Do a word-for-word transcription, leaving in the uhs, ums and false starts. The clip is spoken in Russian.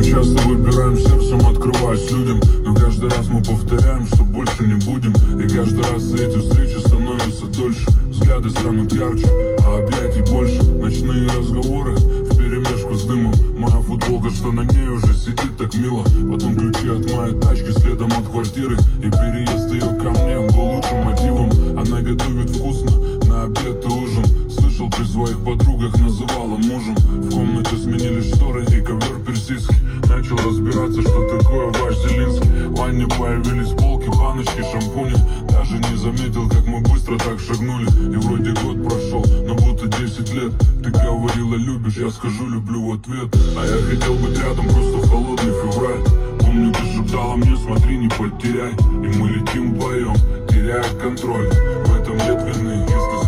часто выбираем сердцем, открываясь людям, но каждый раз мы повторяем, что больше не будем. И каждый раз эти встречи становятся дольше, взгляды станут ярче, а объятий больше. Ночные разговоры вперемешку с дымом, моя футболка, что на ней уже сидит так мило. Потом ключи от моей тачки следом от квартиры, и переезд ее ко мне был лучшим мотивом. Она готовит вкусно на обед и ужин, слышал, при своих подругах называла мужем. В комнате сменились шторы и ковер персидский. Начал разбираться, что такое ваш Зелинский. В ванне появились полки, баночки, шампуни. Даже не заметил, как мы быстро так шагнули. И вроде год прошел, но будто десять лет. Ты говорила, любишь, я скажу, люблю в ответ. А я хотел быть рядом, просто в холодный февраль. Помню, ты шептала мне, смотри, не потеряй. И мы летим вдвоем, теряя контроль. В этом нет вины, если